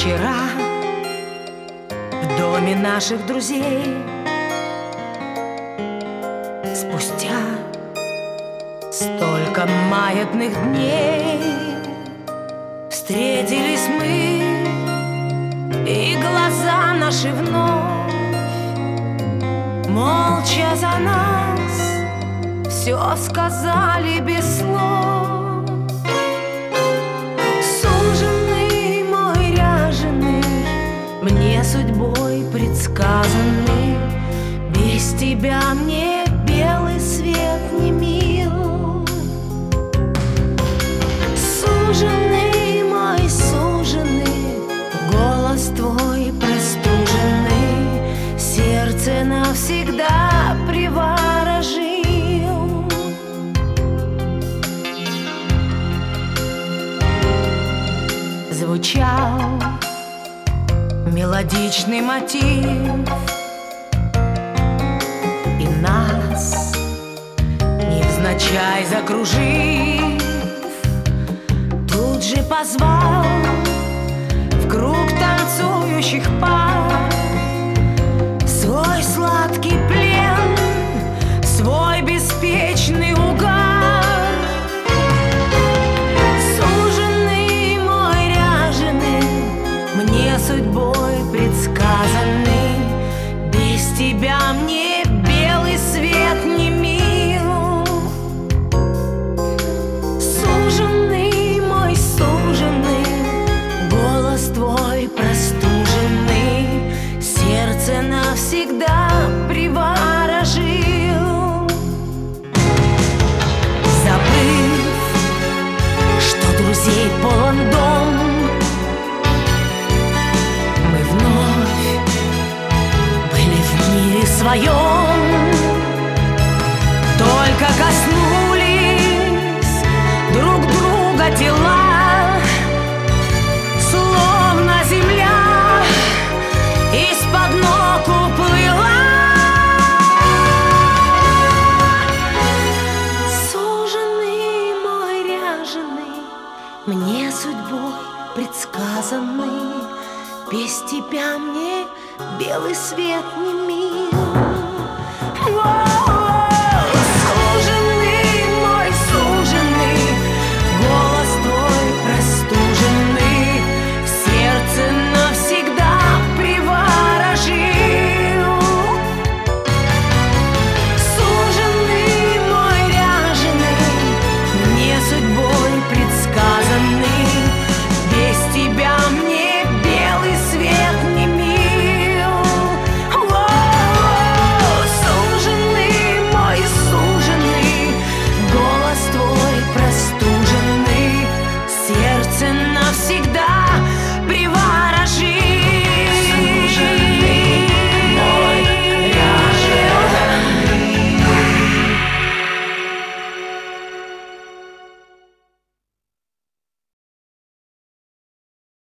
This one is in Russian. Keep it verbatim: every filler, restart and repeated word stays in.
Вчера в доме наших друзей, спустя столько маятных дней, встретились мы, и глаза наши вновь молча за нас все сказали без слов. Суженый мой ряженый, мне судьбой предсказанный, без тебя мне белый свет не мил. Суженый мой, суженый, голос твой простуженный сердце навсегда приворожил. Звучал мелодичный мотив, и нас невзначай закружив, тут же позвал в круг танцующих пар свой сладкий плен, свой беспечный угар. Суженый мой ряженый, мне судьбой предсказанный, без тебя мне белый свет не мил. Суженый мой, суженый, голос твой простуженный сердце навсегда приворожил. Забыв, что друзей полон дом, мы вновь были в мире своем. Только коснулись друг друга тела, словно земля из-под ног уплыла. Суженый мой ряженый, мне судьбой предсказанный, без тебя мне белый свет не